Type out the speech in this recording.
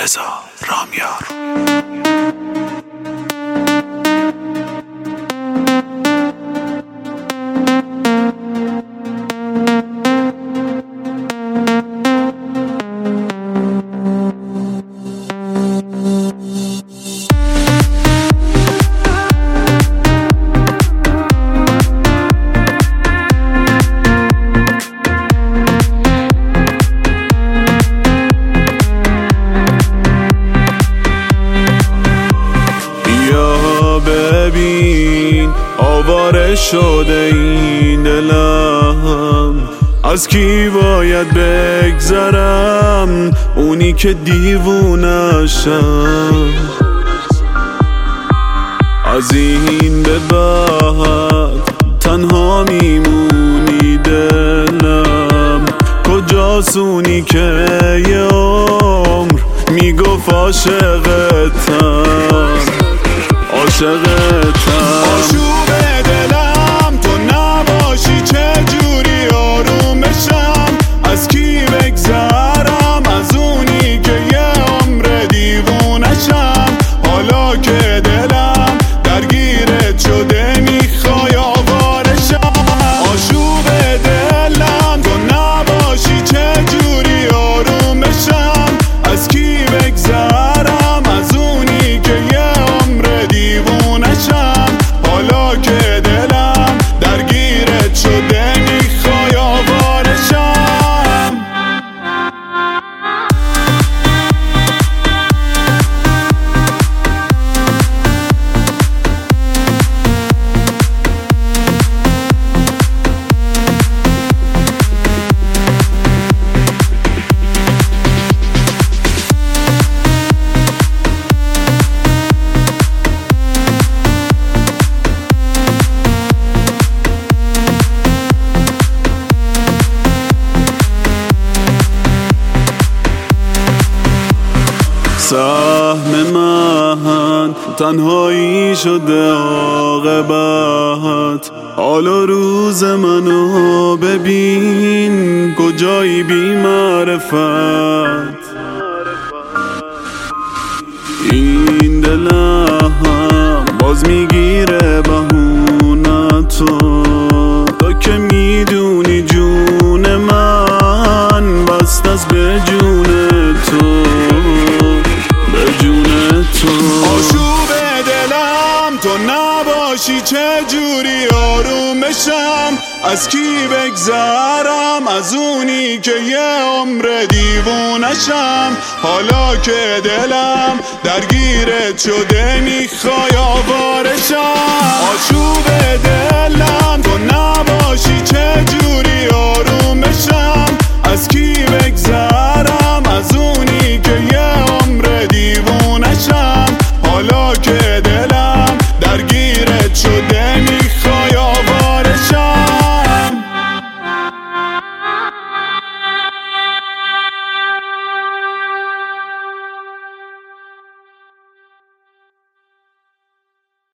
رضا رامیار. ببین آواره شده این دلم، از کی باید بگذرم؟ اونی که دیوونشم. از این به بعد تنها میمونی دلم، کجاست اونی که یه عمر میگفت عاشقتم. آشوب دلم تو نباشی چجوری آرومشم؟ از کی بگذرم؟ از اونی که یه عمر دیوونشم. حالا که دلم درگیرت شده میخوای آوارشم. آشوب دلم تو نباشی چجوری آرومشم؟ از کی بگذرم؟ از اونی که یه حالا که دلم درگیرت شده میخوای آوارشم. سهم من تنهایی شده عاقبت، حالا روز منو ببین کجایی بی معرفت. این دلم باز میگیره بهونتو، تو که میدونی جون من بست از به جون تو. آشوب دلم تو نباشی چجوری آرومشم؟ از کی بگذرم؟ از اونی که یه عمر دیوونشم. حالا که دلم درگیرت شده میخوای آوارشم. آشوب دلم تو نباشی چجوری آرومشم؟ از کی بگذرم؟ از اونی که یه عمر دیوونشم. حالا که